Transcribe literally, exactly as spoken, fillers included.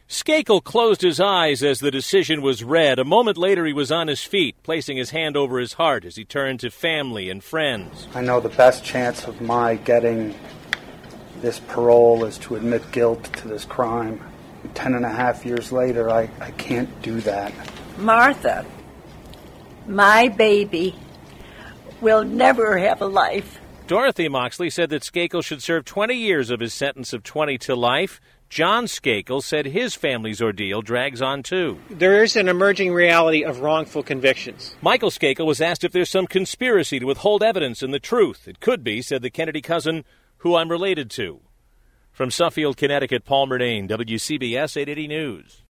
Skakel closed his eyes as the decision was read. A moment later, he was on his feet, placing his hand over his heart as he turned to family and friends. I know the best chance of my getting this parole is to admit guilt to this crime. Ten and a half years later, I, I can't do that. Martha, my baby will never have a life. Dorothy Moxley said that Skakel should serve twenty years of his sentence of twenty to life. John Skakel said his family's ordeal drags on, too. There is an emerging reality of wrongful convictions. Michael Skakel was asked if there's some conspiracy to withhold evidence and the truth. It could be, said the Kennedy cousin, who I'm related to. From Suffield, Connecticut, Paul Murnane, W C B S eight eighty News.